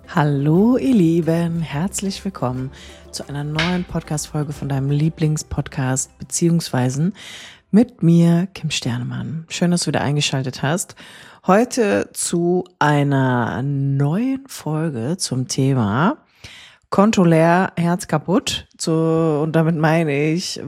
Hallo ihr Lieben, herzlich willkommen zu einer neuen Podcast-Folge von deinem Lieblingspodcast Beziehungsweisen mit mir, Kim Sternemann. Schön, dass du wieder eingeschaltet hast. Heute zu einer neuen Folge zum Thema Konto leer, Herz kaputt. Und damit meine ich,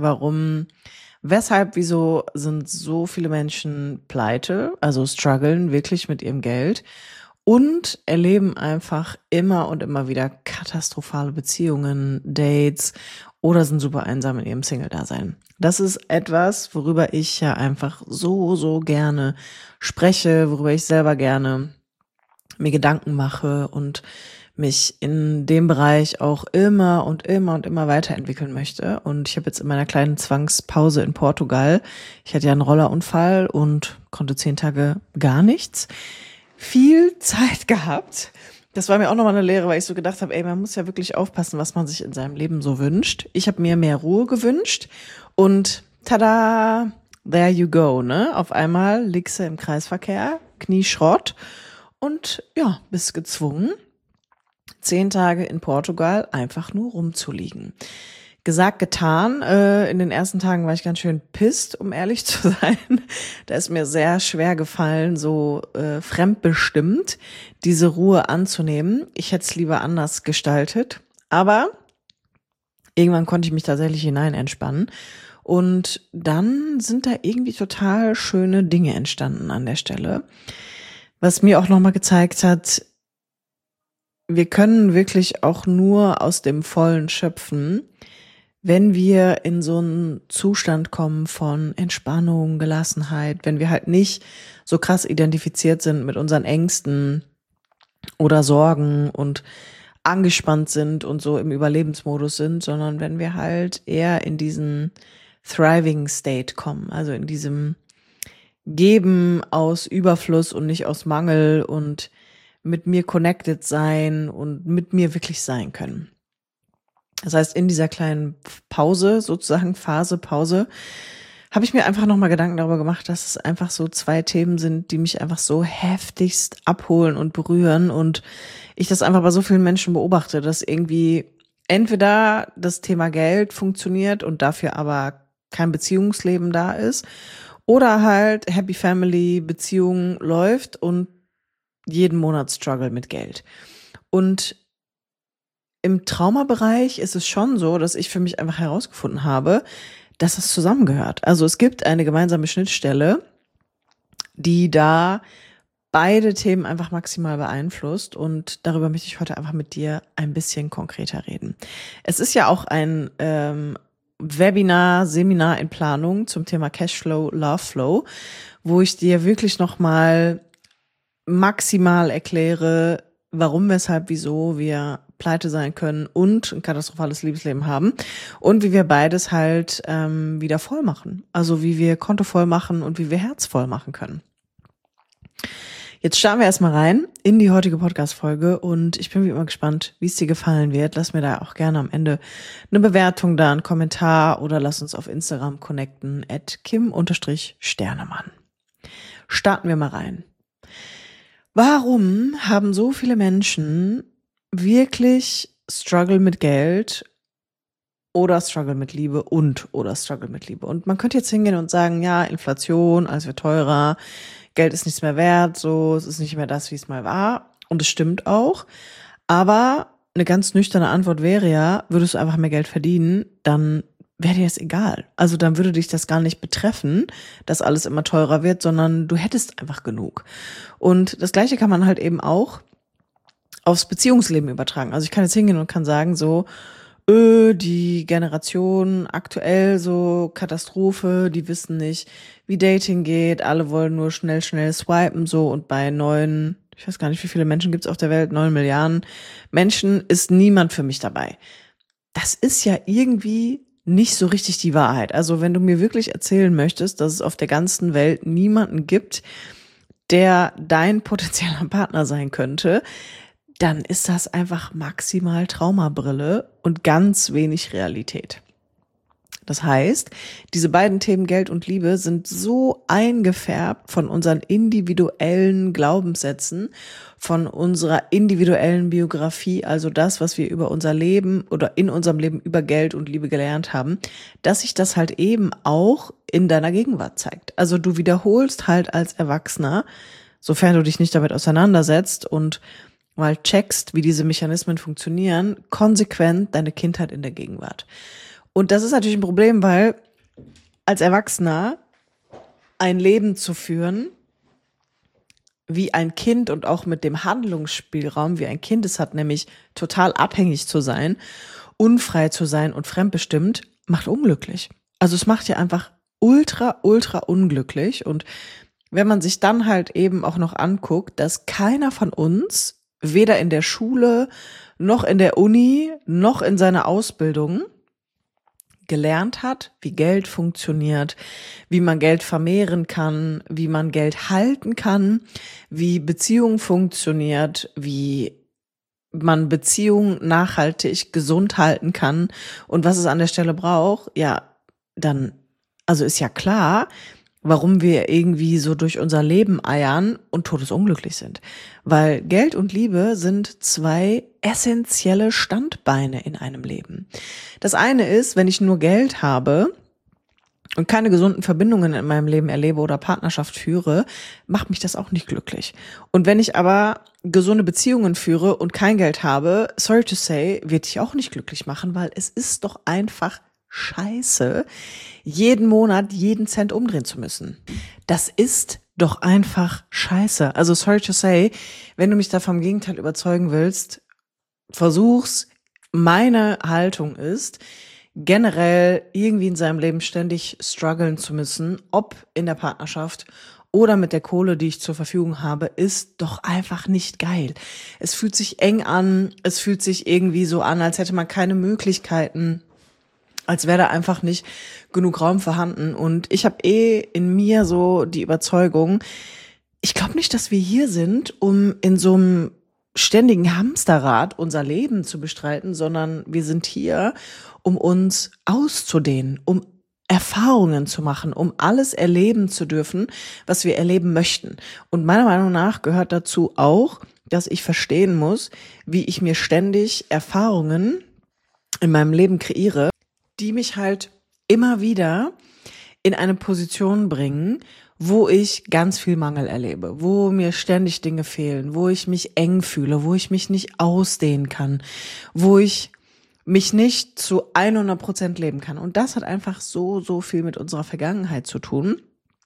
wieso sind so viele Menschen pleite, also strugglen wirklich mit ihrem Geld und erleben einfach immer und immer wieder katastrophale Beziehungen, Dates oder sind super einsam in ihrem Single-Dasein. Das ist etwas, worüber ich ja einfach so gerne spreche, worüber ich selber gerne mir Gedanken mache und mich in dem Bereich auch immer weiterentwickeln möchte. Und ich habe jetzt in meiner kleinen Zwangspause in Portugal, ich hatte ja einen Rollerunfall und konnte 10 Tage gar nichts, viel Zeit gehabt. Das war mir auch nochmal eine Lehre, weil ich so gedacht habe, man muss ja wirklich aufpassen, was man sich in seinem Leben so wünscht. Ich habe mir mehr Ruhe gewünscht und tada, there you go, ne? Auf einmal liegst du im Kreisverkehr, Knieschrott und ja, bist gezwungen, 10 Tage in Portugal einfach nur rumzuliegen. Gesagt, getan. In den ersten Tagen war ich ganz schön pisst, um ehrlich zu sein. Da ist mir sehr schwer gefallen, so fremdbestimmt diese Ruhe anzunehmen. Ich hätte es lieber anders gestaltet. Aber irgendwann konnte ich mich tatsächlich hinein entspannen. Und dann sind da irgendwie total schöne Dinge entstanden an der Stelle. Was mir auch nochmal gezeigt hat, wir können wirklich auch nur aus dem Vollen schöpfen, wenn wir in so einen Zustand kommen von Entspannung, Gelassenheit, wenn wir halt nicht so krass identifiziert sind mit unseren Ängsten oder Sorgen und angespannt sind und so im Überlebensmodus sind, sondern wenn wir halt eher in diesen Thriving State kommen, also in diesem Geben aus Überfluss und nicht aus Mangel und mit mir connected sein und mit mir wirklich sein können. Das heißt, in dieser kleinen Pause, sozusagen Pause, habe ich mir einfach nochmal Gedanken darüber gemacht, dass es einfach so 2 Themen sind, die mich einfach so heftigst abholen und berühren und ich das einfach bei so vielen Menschen beobachte, dass irgendwie entweder das Thema Geld funktioniert und dafür aber kein Beziehungsleben da ist oder halt Happy Family Beziehung läuft und jeden Monat Struggle mit Geld. Und im Traumabereich ist es schon so, dass ich für mich einfach herausgefunden habe, dass das zusammengehört. Also es gibt eine gemeinsame Schnittstelle, die da beide Themen einfach maximal beeinflusst und darüber möchte ich heute einfach mit dir ein bisschen konkreter reden. Es ist ja auch ein Seminar in Planung zum Thema Cashflow, Loveflow, wo ich dir wirklich nochmal maximal erkläre, warum, weshalb, wieso wir pleite sein können und ein katastrophales Liebesleben haben und wie wir beides halt wieder voll machen. Also wie wir Konto voll machen und wie wir Herz voll machen können. Jetzt starten wir erstmal rein in die heutige Podcast-Folge und ich bin wie immer gespannt, wie es dir gefallen wird. Lass mir da auch gerne am Ende eine Bewertung da, einen Kommentar oder lass uns auf Instagram connecten @kim_Sternemann. Starten wir mal rein. Warum haben so viele Menschen wirklich Struggle mit Geld oder Struggle mit Liebe oder Struggle mit Liebe? Und man könnte jetzt hingehen und sagen, ja, Inflation, alles wird teurer, Geld ist nichts mehr wert, so, es ist nicht mehr das, wie es mal war. Und es stimmt auch. Aber eine ganz nüchterne Antwort wäre ja, würdest du einfach mehr Geld verdienen, dann wäre dir das egal. Also dann würde dich das gar nicht betreffen, dass alles immer teurer wird, sondern du hättest einfach genug. Und das Gleiche kann man halt eben auch aufs Beziehungsleben übertragen. Also ich kann jetzt hingehen und kann sagen so, die Generation aktuell so Katastrophe, die wissen nicht, wie Dating geht, alle wollen nur schnell swipen so und bei 9, ich weiß gar nicht, wie viele Menschen gibt es auf der Welt, 9 Milliarden Menschen ist niemand für mich dabei. Das ist ja irgendwie nicht so richtig die Wahrheit. Also wenn du mir wirklich erzählen möchtest, dass es auf der ganzen Welt niemanden gibt, der dein potenzieller Partner sein könnte, dann ist das einfach maximal Traumabrille und ganz wenig Realität. Das heißt, diese beiden Themen Geld und Liebe sind so eingefärbt von unseren individuellen Glaubenssätzen, von unserer individuellen Biografie, also das, was wir über unser Leben oder in unserem Leben über Geld und Liebe gelernt haben, dass sich das halt eben auch in deiner Gegenwart zeigt. Also du wiederholst halt als Erwachsener, sofern du dich nicht damit auseinandersetzt und mal checkst, wie diese Mechanismen funktionieren, konsequent deine Kindheit in der Gegenwart. Und das ist natürlich ein Problem, weil als Erwachsener ein Leben zu führen, wie ein Kind und auch mit dem Handlungsspielraum, wie ein Kind es hat, nämlich total abhängig zu sein, unfrei zu sein und fremdbestimmt, macht unglücklich. Also es macht ja einfach ultra, ultra unglücklich. Und wenn man sich dann halt eben auch noch anguckt, dass keiner von uns, weder in der Schule, noch in der Uni, noch in seiner Ausbildung, gelernt hat, wie Geld funktioniert, wie man Geld vermehren kann, wie man Geld halten kann, wie Beziehung funktioniert, wie man Beziehung nachhaltig gesund halten kann und was es an der Stelle braucht, ja, dann, also ist ja klar, warum wir irgendwie so durch unser Leben eiern und todesunglücklich sind. Weil Geld und Liebe sind zwei essentielle Standbeine in einem Leben. Das eine ist, wenn ich nur Geld habe und keine gesunden Verbindungen in meinem Leben erlebe oder Partnerschaft führe, macht mich das auch nicht glücklich. Und wenn ich aber gesunde Beziehungen führe und kein Geld habe, sorry to say, wird dich auch nicht glücklich machen, weil es ist doch einfach scheiße, jeden Monat jeden Cent umdrehen zu müssen. Das ist doch einfach scheiße. Also sorry to say, wenn du mich da vom Gegenteil überzeugen willst, versuch's. Meine Haltung ist, generell irgendwie in seinem Leben ständig strugglen zu müssen, ob in der Partnerschaft oder mit der Kohle, die ich zur Verfügung habe, ist doch einfach nicht geil. Es fühlt sich eng an, es fühlt sich irgendwie so an, als hätte man keine Möglichkeiten, als wäre da einfach nicht genug Raum vorhanden. Und ich habe in mir so die Überzeugung, ich glaube nicht, dass wir hier sind, um in so einem ständigen Hamsterrad unser Leben zu bestreiten, sondern wir sind hier, um uns auszudehnen, um Erfahrungen zu machen, um alles erleben zu dürfen, was wir erleben möchten. Und meiner Meinung nach gehört dazu auch, dass ich verstehen muss, wie ich mir ständig Erfahrungen in meinem Leben kreiere, die mich halt immer wieder in eine Position bringen, wo ich ganz viel Mangel erlebe, wo mir ständig Dinge fehlen, wo ich mich eng fühle, wo ich mich nicht ausdehnen kann, wo ich mich nicht zu 100% leben kann. Und das hat einfach so viel mit unserer Vergangenheit zu tun.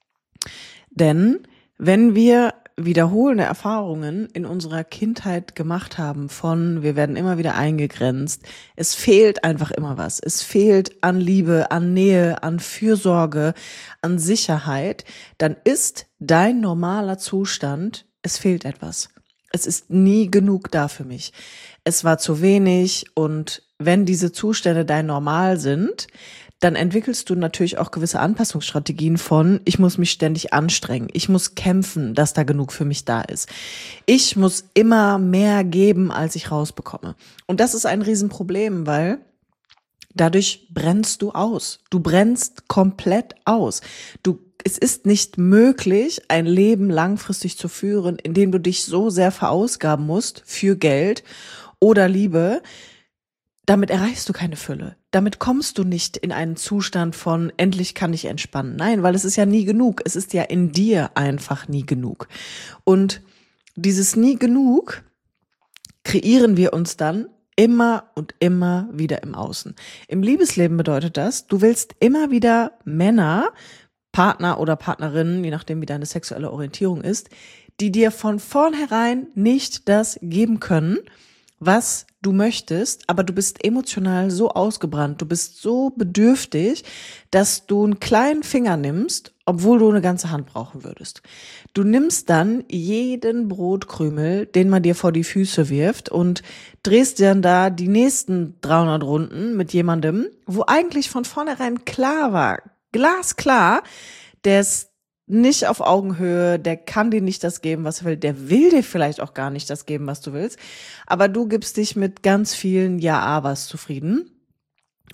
Denn wenn wir wiederholende Erfahrungen in unserer Kindheit gemacht haben wir werden immer wieder eingegrenzt, es fehlt einfach immer was. Es fehlt an Liebe, an Nähe, an Fürsorge, an Sicherheit, dann ist dein normaler Zustand, es fehlt etwas. Es ist nie genug da für mich. Es war zu wenig und wenn diese Zustände dein Normal sind, dann entwickelst du natürlich auch gewisse Anpassungsstrategien von, ich muss mich ständig anstrengen, ich muss kämpfen, dass da genug für mich da ist. Ich muss immer mehr geben, als ich rausbekomme. Und das ist ein Riesenproblem, weil dadurch brennst du aus. Du brennst komplett aus. Es ist nicht möglich, ein Leben langfristig zu führen, in dem du dich so sehr verausgaben musst für Geld oder Liebe. Damit erreichst du keine Fülle. Damit kommst du nicht in einen Zustand von endlich kann ich entspannen. Nein, weil es ist ja nie genug. Es ist ja in dir einfach nie genug. Und dieses nie genug kreieren wir uns dann immer und immer wieder im Außen. Im Liebesleben bedeutet das, du willst immer wieder Männer, Partner oder Partnerinnen, je nachdem wie deine sexuelle Orientierung ist, die dir von vornherein nicht das geben können, was du möchtest, aber du bist emotional so ausgebrannt, du bist so bedürftig, dass du einen kleinen Finger nimmst, obwohl du eine ganze Hand brauchen würdest. Du nimmst dann jeden Brotkrümel, den man dir vor die Füße wirft und drehst dann da die nächsten 300 Runden mit jemandem, wo eigentlich von vornherein klar war, glasklar, der ist nicht auf Augenhöhe, der kann dir nicht das geben, was er will, der will dir vielleicht auch gar nicht das geben, was du willst, aber du gibst dich mit ganz vielen Ja-Abers zufrieden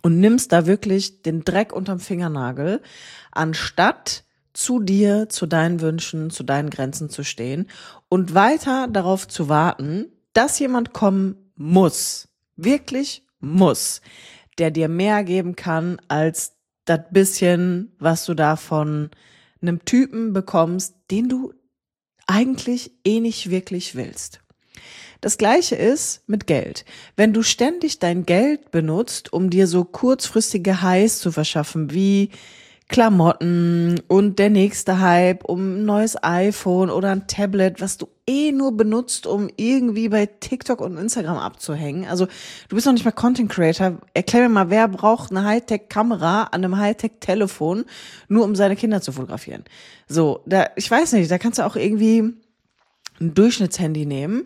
und nimmst da wirklich den Dreck unterm Fingernagel, anstatt zu dir, zu deinen Wünschen, zu deinen Grenzen zu stehen und weiter darauf zu warten, dass jemand kommen muss, wirklich muss, der dir mehr geben kann als das bisschen, was du da von einem Typen bekommst, den du eigentlich nicht wirklich willst. Das Gleiche ist mit Geld. Wenn du ständig dein Geld benutzt, um dir so kurzfristige Highs zu verschaffen, wie Klamotten und der nächste Hype um ein neues iPhone oder ein Tablet, was du nur benutzt, um irgendwie bei TikTok und Instagram abzuhängen. Also du bist noch nicht mal Content Creator. Erklär mir mal, wer braucht eine Hightech-Kamera an einem Hightech-Telefon, nur um seine Kinder zu fotografieren? So, ich weiß nicht, da kannst du auch irgendwie ein Durchschnittshandy nehmen,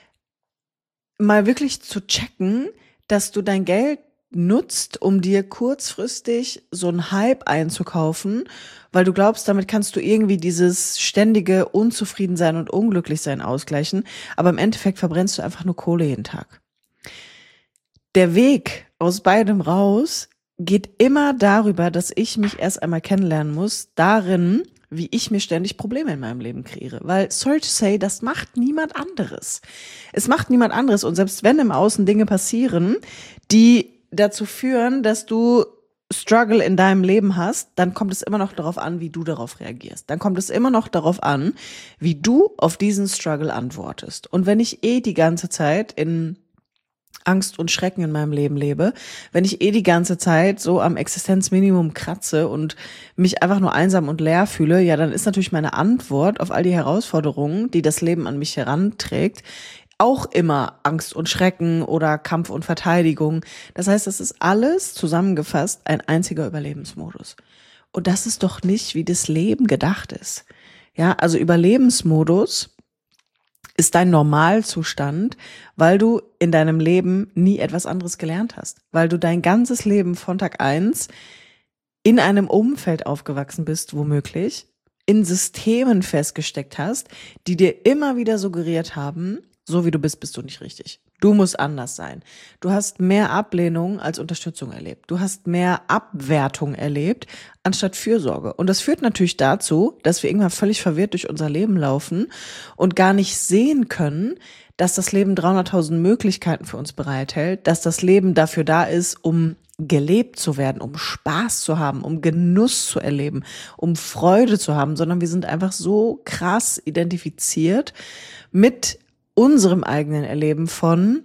mal wirklich zu checken, dass du dein Geld nutzt, um dir kurzfristig so einen Hype einzukaufen, weil du glaubst, damit kannst du irgendwie dieses ständige Unzufriedensein und Unglücklichsein ausgleichen, aber im Endeffekt verbrennst du einfach nur Kohle jeden Tag. Der Weg aus beidem raus geht immer darüber, dass ich mich erst einmal kennenlernen muss, darin, wie ich mir ständig Probleme in meinem Leben kreiere. Weil, sorry to say, das macht niemand anderes. Es macht niemand anderes. Und selbst wenn im Außen Dinge passieren, die dazu führen, dass du Struggle in deinem Leben hast, dann kommt es immer noch darauf an, wie du darauf reagierst. Dann kommt es immer noch darauf an, wie du auf diesen Struggle antwortest. Und wenn ich die ganze Zeit in Angst und Schrecken in meinem Leben lebe, wenn ich die ganze Zeit so am Existenzminimum kratze und mich einfach nur einsam und leer fühle, ja, dann ist natürlich meine Antwort auf all die Herausforderungen, die das Leben an mich heranträgt, auch immer Angst und Schrecken oder Kampf und Verteidigung. Das heißt, das ist alles zusammengefasst ein einziger Überlebensmodus. Und das ist doch nicht, wie das Leben gedacht ist. Ja, also Überlebensmodus ist dein Normalzustand, weil du in deinem Leben nie etwas anderes gelernt hast. Weil du dein ganzes Leben von Tag 1 in einem Umfeld aufgewachsen bist, womöglich, in Systemen festgesteckt hast, die dir immer wieder suggeriert haben, so wie du bist du nicht richtig. Du musst anders sein. Du hast mehr Ablehnung als Unterstützung erlebt. Du hast mehr Abwertung erlebt, anstatt Fürsorge. Und das führt natürlich dazu, dass wir irgendwann völlig verwirrt durch unser Leben laufen und gar nicht sehen können, dass das Leben 300.000 Möglichkeiten für uns bereithält, dass das Leben dafür da ist, um gelebt zu werden, um Spaß zu haben, um Genuss zu erleben, um Freude zu haben, sondern wir sind einfach so krass identifiziert mit unserem eigenen Erleben von,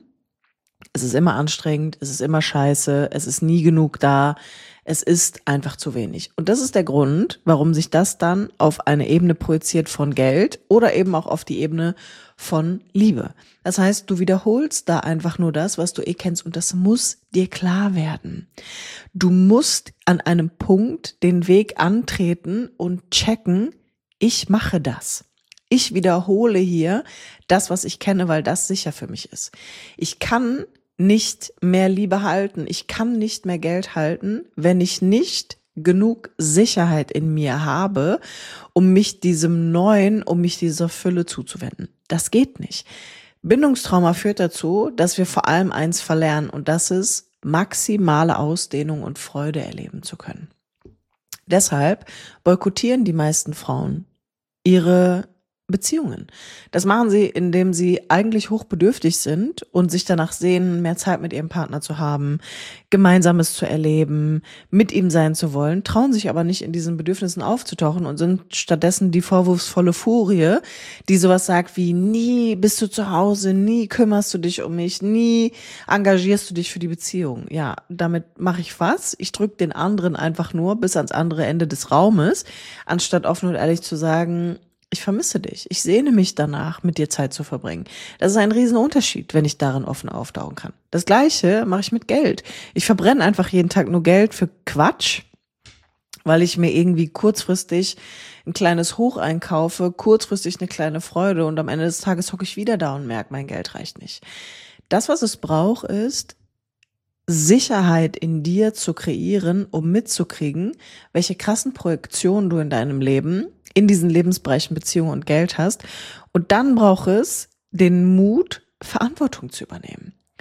es ist immer anstrengend, es ist immer scheiße, es ist nie genug da, es ist einfach zu wenig. Und das ist der Grund, warum sich das dann auf eine Ebene projiziert von Geld oder eben auch auf die Ebene von Liebe. Das heißt, du wiederholst da einfach nur das, was du kennst, und das muss dir klar werden. Du musst an einem Punkt den Weg antreten und checken, ich mache das. Ich wiederhole hier das, was ich kenne, weil das sicher für mich ist. Ich kann nicht mehr Liebe halten, ich kann nicht mehr Geld halten, wenn ich nicht genug Sicherheit in mir habe, um mich diesem Neuen, um mich dieser Fülle zuzuwenden. Das geht nicht. Bindungstrauma führt dazu, dass wir vor allem eins verlernen, und das ist, maximale Ausdehnung und Freude erleben zu können. Deshalb boykottieren die meisten Frauen ihre Beziehungen. Das machen sie, indem sie eigentlich hochbedürftig sind und sich danach sehnen, mehr Zeit mit ihrem Partner zu haben, Gemeinsames zu erleben, mit ihm sein zu wollen, trauen sich aber nicht, in diesen Bedürfnissen aufzutauchen und sind stattdessen die vorwurfsvolle Furie, die sowas sagt wie: nie bist du zu Hause, nie kümmerst du dich um mich, nie engagierst du dich für die Beziehung. Ja, damit mache ich was? Ich drücke den anderen einfach nur bis ans andere Ende des Raumes, anstatt offen und ehrlich zu sagen: ich vermisse dich. Ich sehne mich danach, mit dir Zeit zu verbringen. Das ist ein Riesenunterschied, wenn ich darin offen auftauchen kann. Das Gleiche mache ich mit Geld. Ich verbrenne einfach jeden Tag nur Geld für Quatsch, weil ich mir irgendwie kurzfristig ein kleines Hoch einkaufe, kurzfristig eine kleine Freude, und am Ende des Tages hocke ich wieder da und merke, mein Geld reicht nicht. Das, was es braucht, ist Sicherheit in dir zu kreieren, um mitzukriegen, welche krassen Projektionen du in deinem Leben, in diesen Lebensbereichen Beziehung und Geld hast. Und dann braucht es den Mut, Verantwortung zu übernehmen.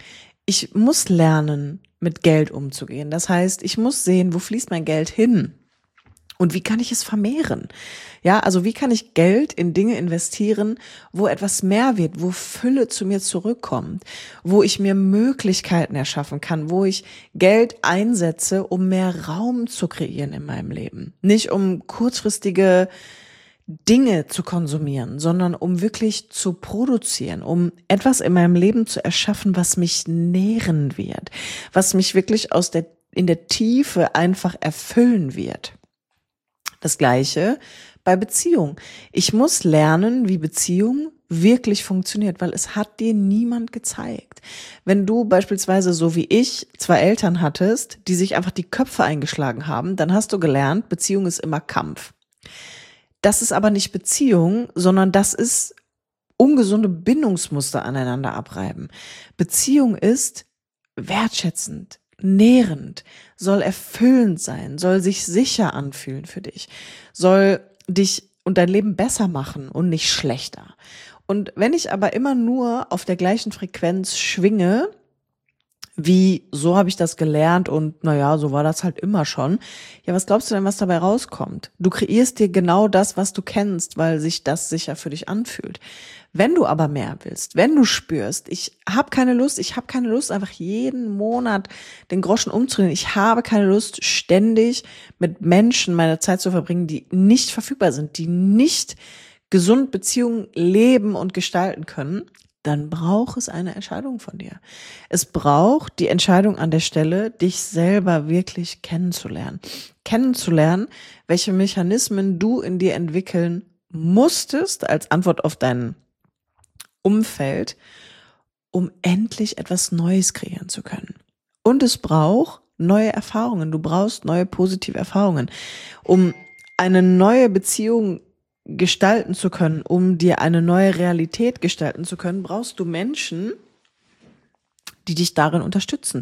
Ich muss lernen, mit Geld umzugehen. Das heißt, ich muss sehen, wo fließt mein Geld hin? Und wie kann ich es vermehren? Ja, also wie kann ich Geld in Dinge investieren, wo etwas mehr wird, wo Fülle zu mir zurückkommt, wo ich mir Möglichkeiten erschaffen kann, wo ich Geld einsetze, um mehr Raum zu kreieren in meinem Leben. Nicht um kurzfristige Dinge zu konsumieren, sondern um wirklich zu produzieren, um etwas in meinem Leben zu erschaffen, was mich nähren wird, was mich wirklich in der Tiefe einfach erfüllen wird. Das Gleiche bei Beziehung. Ich muss lernen, wie Beziehung wirklich funktioniert, weil es hat dir niemand gezeigt. Wenn du beispielsweise so wie ich 2 Eltern hattest, die sich einfach die Köpfe eingeschlagen haben, dann hast du gelernt, Beziehung ist immer Kampf. Das ist aber nicht Beziehung, sondern das ist ungesunde Bindungsmuster aneinander abreiben. Beziehung ist wertschätzend, nährend, soll erfüllend sein, soll sich sicher anfühlen für dich, soll dich und dein Leben besser machen und nicht schlechter. Und wenn ich aber immer nur auf der gleichen Frequenz schwinge, wie, so habe ich das gelernt und naja, so war das halt immer schon. Ja, was glaubst du denn, was dabei rauskommt? Du kreierst dir genau das, was du kennst, weil sich das sicher für dich anfühlt. Wenn du aber mehr willst, wenn du spürst, ich habe keine Lust, einfach jeden Monat den Groschen umzudrehen. Ich habe keine Lust, ständig mit Menschen meine Zeit zu verbringen, die nicht verfügbar sind, die nicht gesund Beziehungen leben und gestalten können, dann braucht es eine Entscheidung von dir. Es braucht die Entscheidung an der Stelle, dich selber wirklich kennenzulernen. Kennenzulernen, welche Mechanismen du in dir entwickeln musstest als Antwort auf dein Umfeld, um endlich etwas Neues kreieren zu können. Und es braucht neue Erfahrungen. Du brauchst neue positive Erfahrungen, um eine neue Beziehung gestalten zu können, um dir eine neue Realität gestalten zu können, brauchst du Menschen, die dich darin unterstützen.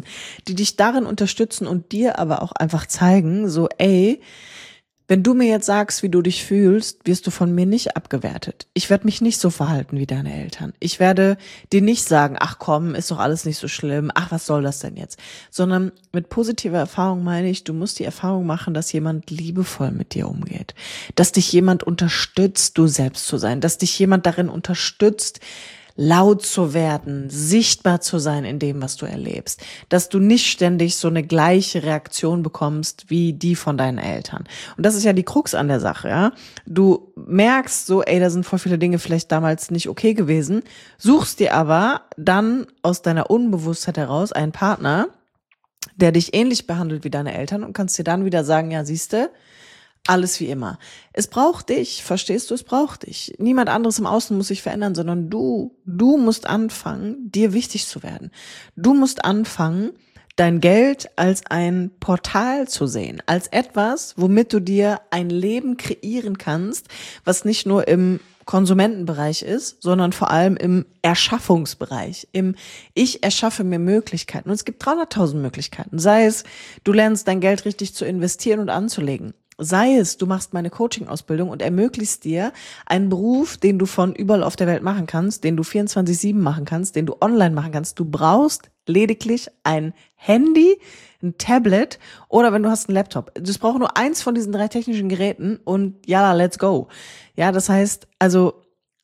Und dir aber auch einfach zeigen, so, ey, wenn du mir jetzt sagst, wie du dich fühlst, wirst du von mir nicht abgewertet. Ich werde mich nicht so verhalten wie deine Eltern. Ich werde dir nicht sagen, ach komm, ist doch alles nicht so schlimm, ach, was soll das denn jetzt? Sondern mit positiver Erfahrung meine ich, du musst die Erfahrung machen, dass jemand liebevoll mit dir umgeht. Dass dich jemand unterstützt, du selbst zu sein. Dass dich jemand darin unterstützt, laut zu werden, sichtbar zu sein in dem, was du erlebst, dass du nicht ständig so eine gleiche Reaktion bekommst wie die von deinen Eltern. Und das ist ja die Krux an der Sache, ja. Du merkst so, ey, da sind voll viele Dinge vielleicht damals nicht okay gewesen, suchst dir aber dann aus deiner Unbewusstheit heraus einen Partner, der dich ähnlich behandelt wie deine Eltern und kannst dir dann wieder sagen, ja, siehste, alles wie immer. Es braucht dich, verstehst du, es braucht dich. Niemand anderes im Außen muss sich verändern, sondern du musst anfangen, dir wichtig zu werden. Du musst anfangen, dein Geld als ein Portal zu sehen, als etwas, womit du dir ein Leben kreieren kannst, was nicht nur im Konsumentenbereich ist, sondern vor allem im Erschaffungsbereich, ich erschaffe mir Möglichkeiten. Und es gibt 300.000 Möglichkeiten. Sei es, du lernst dein Geld richtig zu investieren und anzulegen. Sei es, du machst meine Coaching-Ausbildung und ermöglichst dir einen Beruf, den du von überall auf der Welt machen kannst, den du 24/7 machen kannst, den du online machen kannst. Du brauchst lediglich ein Handy, ein Tablet oder wenn du hast einen Laptop. Es braucht nur eins von diesen 3 technischen Geräten und ja, let's go. Ja, das heißt, also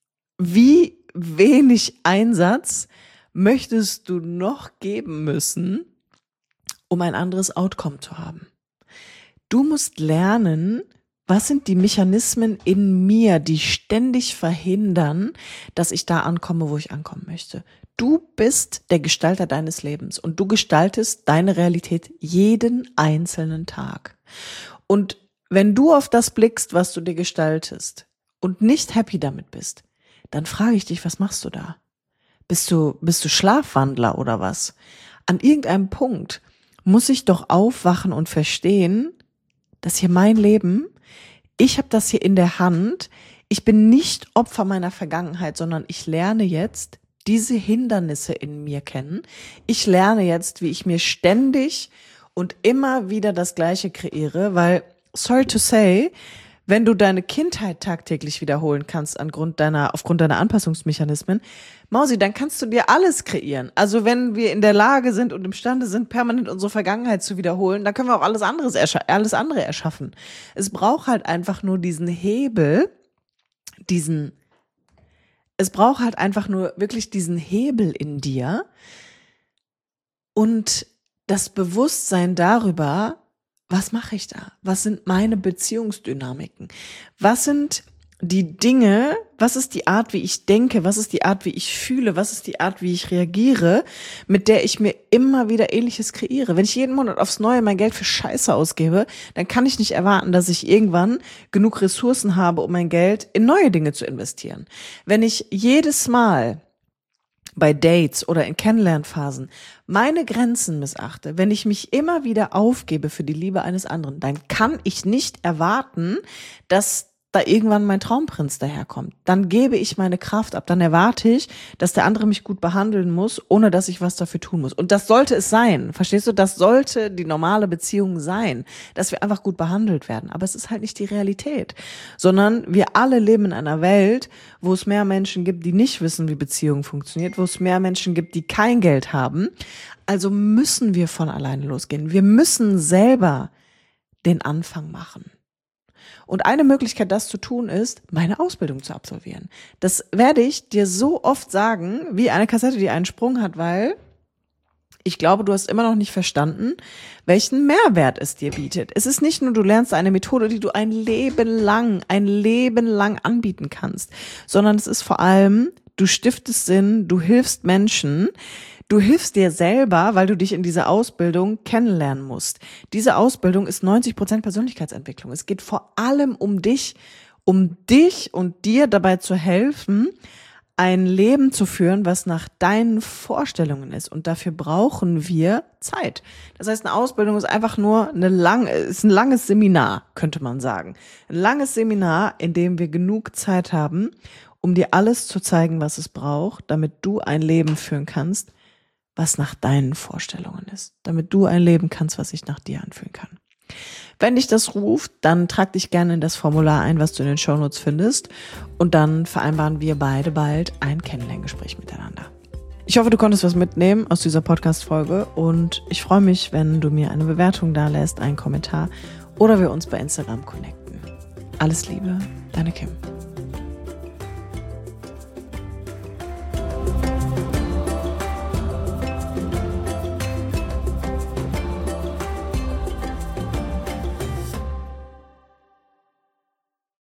wie wenig Einsatz möchtest du noch geben müssen, um ein anderes Outcome zu haben? Du musst lernen, was sind die Mechanismen in mir, die ständig verhindern, dass ich da ankomme, wo ich ankommen möchte. Du bist der Gestalter deines Lebens und du gestaltest deine Realität jeden einzelnen Tag. Und wenn du auf das blickst, was du dir gestaltest und nicht happy damit bist, dann frage ich dich, was machst du da? Bist du Schlafwandler oder was? An irgendeinem Punkt muss ich doch aufwachen und verstehen, dass hier mein Leben, ich habe das hier in der Hand, ich bin nicht Opfer meiner Vergangenheit, sondern ich lerne jetzt diese Hindernisse in mir kennen. Ich lerne jetzt, wie ich mir ständig und immer wieder das Gleiche kreiere, weil, sorry to say, Wenn du deine Kindheit tagtäglich wiederholen kannst aufgrund deiner Anpassungsmechanismen, Mausi, dann kannst du dir alles kreieren. Also wenn wir in der Lage sind und imstande sind, permanent unsere Vergangenheit zu wiederholen, dann können wir auch alles andere erschaffen. Es braucht halt einfach nur diesen Hebel, es braucht halt einfach nur wirklich diesen Hebel in dir und das Bewusstsein darüber, was mache ich da? Was sind meine Beziehungsdynamiken? Was sind die Dinge, was ist die Art, wie ich denke, was ist die Art, wie ich fühle, was ist die Art, wie ich reagiere, mit der ich mir immer wieder Ähnliches kreiere. Wenn ich jeden Monat aufs Neue mein Geld für Scheiße ausgebe, dann kann ich nicht erwarten, dass ich irgendwann genug Ressourcen habe, um mein Geld in neue Dinge zu investieren. Wenn ich jedes Mal bei Dates oder in Kennenlernphasen meine Grenzen missachte, wenn ich mich immer wieder aufgebe für die Liebe eines anderen, dann kann ich nicht erwarten, dass da irgendwann mein Traumprinz daherkommt. Dann gebe ich meine Kraft ab, dann erwarte ich, dass der andere mich gut behandeln muss, ohne dass ich was dafür tun muss. Und das sollte es sein, verstehst du? Das sollte die normale Beziehung sein, dass wir einfach gut behandelt werden. Aber es ist halt nicht die Realität, sondern wir alle leben in einer Welt, wo es mehr Menschen gibt, die nicht wissen, wie Beziehung funktioniert, wo es mehr Menschen gibt, die kein Geld haben. Also müssen wir von alleine losgehen. Wir müssen selber den Anfang machen. Und eine Möglichkeit, das zu tun, ist, meine Ausbildung zu absolvieren. Das werde ich dir so oft sagen, wie eine Kassette, die einen Sprung hat, weil ich glaube, du hast immer noch nicht verstanden, welchen Mehrwert es dir bietet. Es ist nicht nur, du lernst eine Methode, die du ein Leben lang anbieten kannst, sondern es ist vor allem, du stiftest Sinn, du hilfst Menschen, du hilfst dir selber, weil du dich in dieser Ausbildung kennenlernen musst. Diese Ausbildung ist 90% Persönlichkeitsentwicklung. Es geht vor allem um dich und dir dabei zu helfen, ein Leben zu führen, was nach deinen Vorstellungen ist. Und dafür brauchen wir Zeit. Das heißt, eine Ausbildung ist einfach nur ein langes Seminar, könnte man sagen. Ein langes Seminar, in dem wir genug Zeit haben, um dir alles zu zeigen, was es braucht, damit du ein Leben führen kannst, was nach deinen Vorstellungen ist, damit du ein Leben kannst, was sich nach dir anfühlen kann. Wenn dich das ruft, dann trag dich gerne in das Formular ein, was du in den Shownotes findest, und dann vereinbaren wir beide bald ein Kennenlerngespräch miteinander. Ich hoffe, du konntest was mitnehmen aus dieser Podcast-Folge und ich freue mich, wenn du mir eine Bewertung dalässt, einen Kommentar oder wir uns bei Instagram connecten. Alles Liebe, deine Kim.